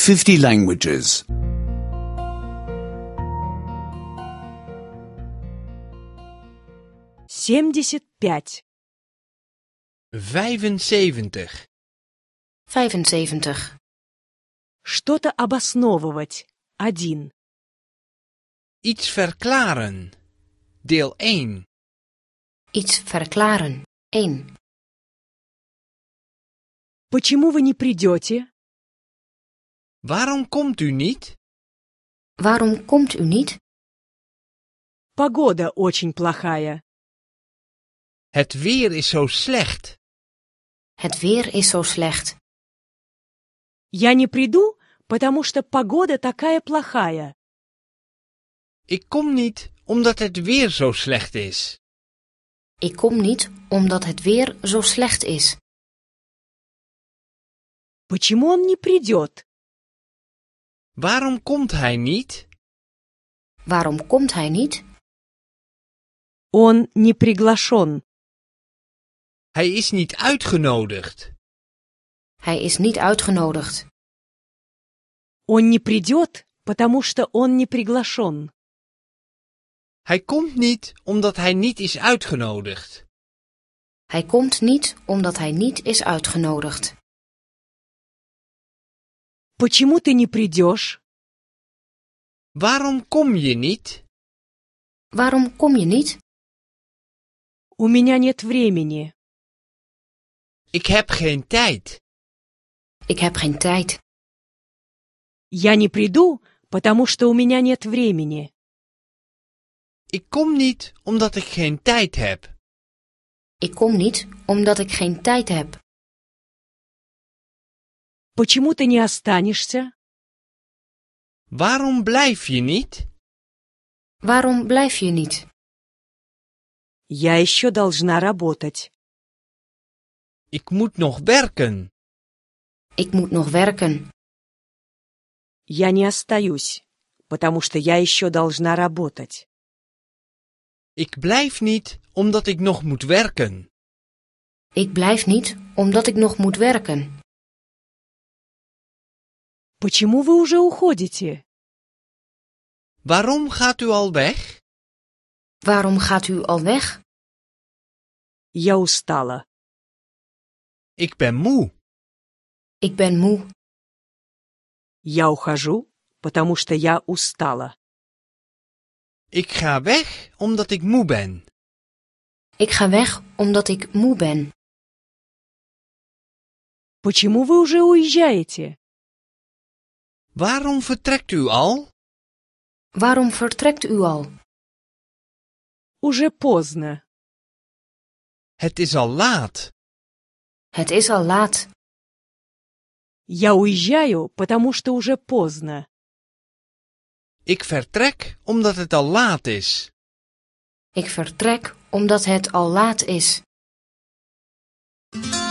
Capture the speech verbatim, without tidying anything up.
fifty languages. семьдесят пять. vijfenzeventig. vijfenzeventig. Что-то обосновывать. Один. Iets verklaren. Deel één. Iets verklaren. één. Почему вы не придете? Waarom komt u niet? Waarom komt u niet? Погода очень плохая. Het weer is zo slecht. Het weer is zo slecht. Я не приду, потому что погода такая плохая. Ik kom niet omdat het weer zo slecht is. Ik kom niet omdat het weer zo slecht is. Почему он не придет? Waarom komt hij niet? Waarom komt hij niet? Он не приглашен. Hij is niet uitgenodigd. Hij is niet uitgenodigd. Он не придет, потому что он не приглашен. Hij komt niet omdat hij niet is uitgenodigd. Hij komt niet omdat hij niet is uitgenodigd. Почему ты не придешь? Waarom kom je niet? Waarom kom je niet? У меня нет времени. Ik heb geen tijd. Ik heb geen tijd. Я не приду, потому что у меня нет времени. Ik kom niet omdat ik geen tijd heb. Ik kom niet omdat ik geen tijd heb. Почему ты не останешься? Waarom blijf je niet? Waarom blijf je niet? Я еще должна работать. Ik moet nog werken. Ik moet nog werken. Я не остаюсь, потому что я еще должна работать. Ik blijf niet omdat ik nog moet werken. Ik blijf niet omdat ik nog moet werken. Почему вы уже уходите? Waarom gaat u al weg? Waarom gaat u al weg? Я устала. Ik ben moe. Ik ben moe. Я ухожу, потому что я устала. Ik ga weg omdat ik moe ben. Ik ga weg omdat ik moe ben. Почему вы уже уезжаете? Waarom vertrekt u al? Waarom vertrekt u al? Уже поздно. Het is al laat. Het is al laat. Я уезжаю, потому что уже поздно. Ik vertrek omdat het al laat is. Ik vertrek omdat het al laat is.